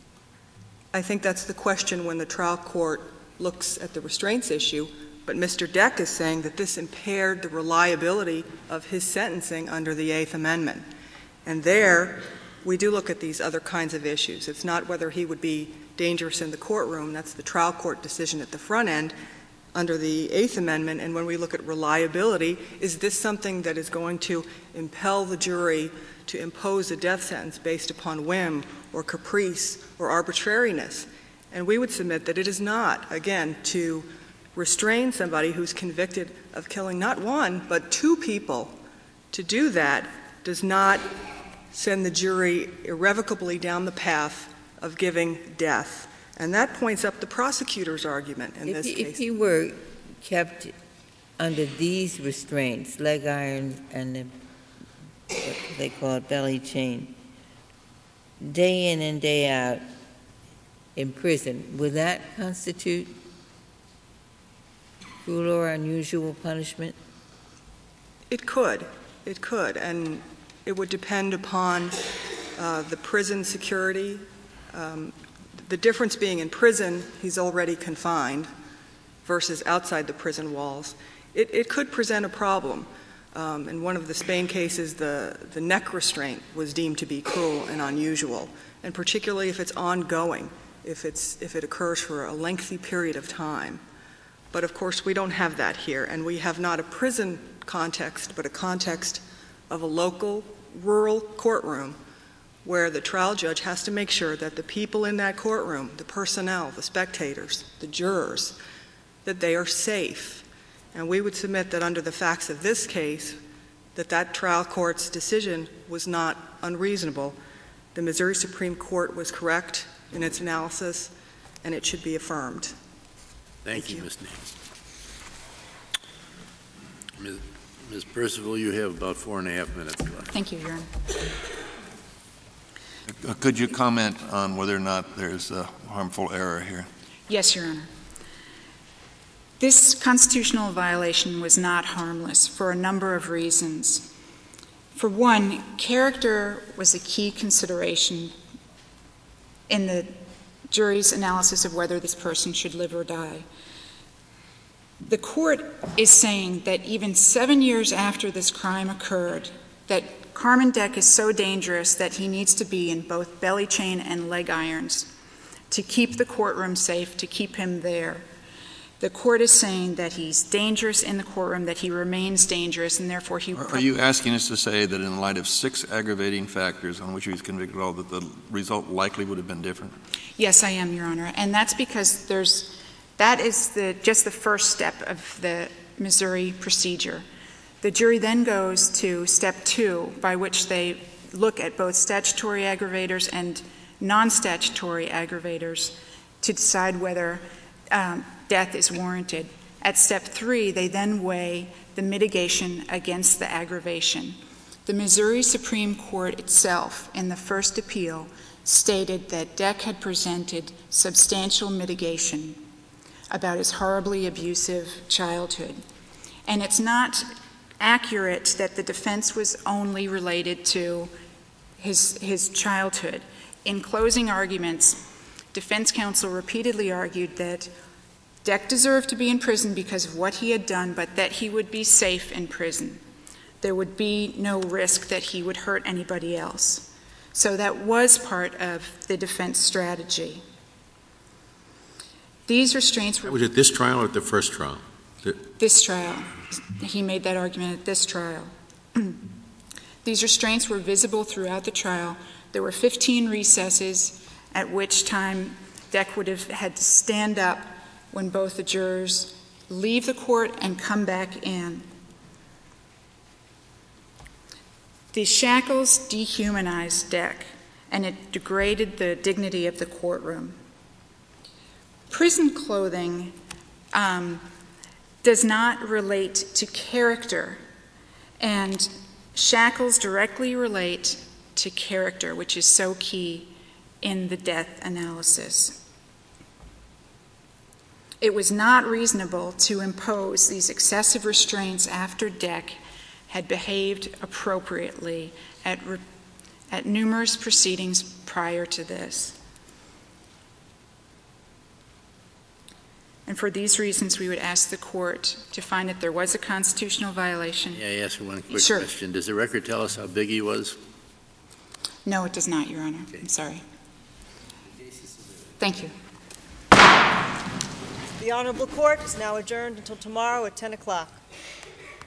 I think that's the question when the trial court looks at the restraints issue, but Mister Deck is saying that this impaired the reliability of his sentencing under the Eighth Amendment. And there, we do look at these other kinds of issues. It's not whether he would be dangerous in the courtroom. That's the trial court decision at the front end under the Eighth Amendment. And when we look at reliability, is this something that is going to impel the jury to impose a death sentence based upon whim or caprice or arbitrariness? And we would submit that it is not, again, to restrain somebody who's convicted of killing not one, but two people. To do that does not send the jury irrevocably down the path of giving death. And that points up the prosecutor's argument in if this he, case. If he were kept under these restraints, leg iron and the, what they call it, belly chain, day in and day out in prison, would that constitute cruel or unusual punishment? It could. It could. And it would depend upon uh, the prison security. Um, the difference being in prison, he's already confined, versus outside the prison walls. It, it could present a problem. Um, in one of the Spain cases, the, the neck restraint was deemed to be cruel and unusual, and particularly if it's ongoing, if, it's, if it occurs for a lengthy period of time. But of course, we don't have that here, and we have not a prison context, but a context of a local, rural courtroom where the trial judge has to make sure that the people in that courtroom, the personnel, the spectators, the jurors, that they are safe. And we would submit that under the facts of this case, that that trial court's decision was not unreasonable. The Missouri Supreme Court was correct in its analysis, and it should be affirmed. Thank, Thank you, you. Miz Nance. Miz Miz Percival, you have about four and a half minutes left. Thank you, Your Honor. Uh, Could you comment on whether or not there's a harmful error here? Yes, Your Honor. This constitutional violation was not harmless for a number of reasons. For one, character was a key consideration in the jury's analysis of whether this person should live or die. The court is saying that even seven years after this crime occurred, that Carmen Deck is so dangerous that he needs to be in both belly chain and leg irons to keep the courtroom safe, to keep him there. The court is saying that he's dangerous in the courtroom, that he remains dangerous, and therefore he... Are, are you asking us to say that in light of six aggravating factors on which he was convicted, all that the result likely would have been different? Yes, I am, Your Honor. And that's because there's, that is the, just the first step of the Missouri procedure. The jury then goes to step two, by which they look at both statutory aggravators and non-statutory aggravators to decide whether um, death is warranted. At step three, they then weigh the mitigation against the aggravation. The Missouri Supreme Court itself, in the first appeal, stated that Deck had presented substantial mitigation about his horribly abusive childhood. And it's not accurate that the defense was only related to his, his childhood. In closing arguments, defense counsel repeatedly argued that Deck deserved to be in prison because of what he had done, but that he would be safe in prison. There would be no risk that he would hurt anybody else. So that was part of the defense strategy. These restraints were... Was it this trial or at the first trial? This trial. He made that argument at this trial. These restraints were visible throughout the trial. There were fifteen recesses, at which time Deck would have had to stand up when both the jurors leave the court and come back in. The shackles dehumanized Deck, and it degraded the dignity of the courtroom. Prison clothing um, does not relate to character, and shackles directly relate to character, which is so key in the death analysis. It was not reasonable to impose these excessive restraints after Deck had behaved appropriately at, re- at numerous proceedings prior to this. And for these reasons, we would ask the court to find that there was a constitutional violation. May I ask you one quick Sure. question? Does the record tell us how big he was? No, it does not, Your Honor. Okay. I'm sorry. Thank you. The Honorable Court is now adjourned until tomorrow at ten o'clock.